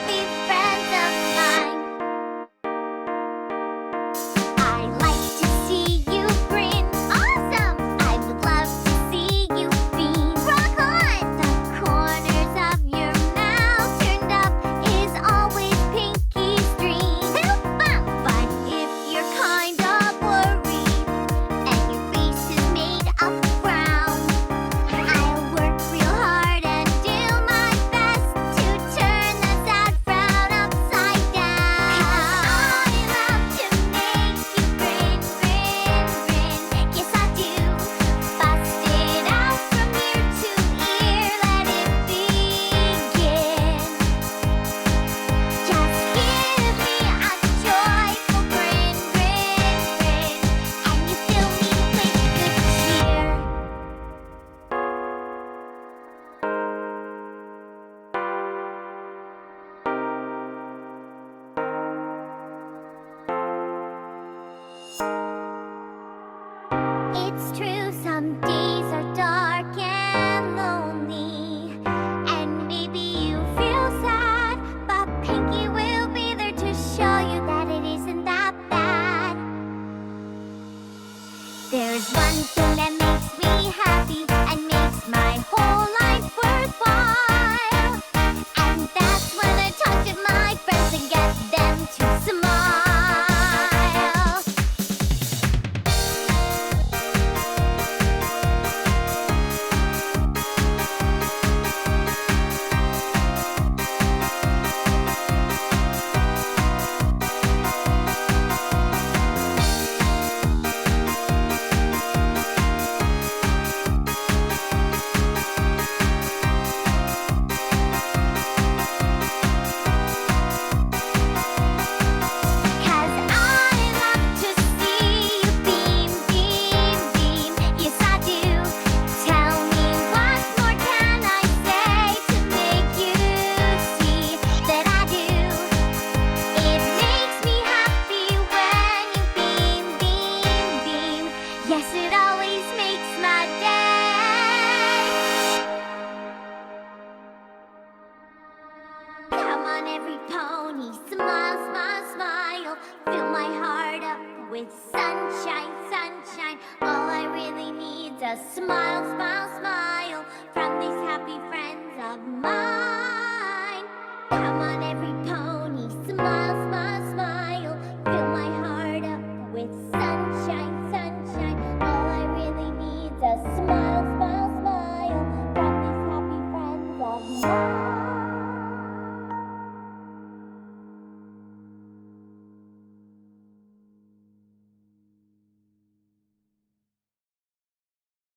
be friends of mine. I like to see you grin. Awesome! I would love to see you beam. Rock on! The corners of your mouth turned up is always Pinky's dream. But if you're kind of worried and your face is made of frown, I'll work real hard and do my best to turn the sad frown upside down. 'Cause I love to make you grin, grin, grin. Yes, I do. Bust it out from ear to ear, let it begin. Just give me a joyful grin, grin, grin, and you fill me with good cheer. It's true, some days are dark and lonely, and maybe you feel sad, but Pinky will be there to show you that it isn't that bad. There's one thing that makes me happy and makes my whole life worthwhile, and that's when I talk to my friends and get them to smile. Cause I love to see you beam, beam, beam. Yes, I do. Tell me what more can I say to make you see that I do. It makes me happy when you beam, beam, beam. Yes, it always makes my day. Come on, every pony, smile, smile, smile. Fill my heart up with sunshine, sunshine. All I really need's a smile, smile, smile from these happy